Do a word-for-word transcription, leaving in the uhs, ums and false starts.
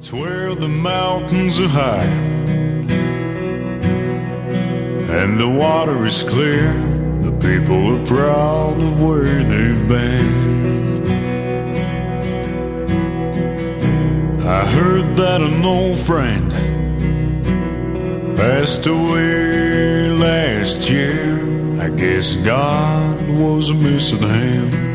Where the mountains are high and the water is clear, the people are proud of where they've been. I heard that an old friend passed away last year. I guess God was missing him.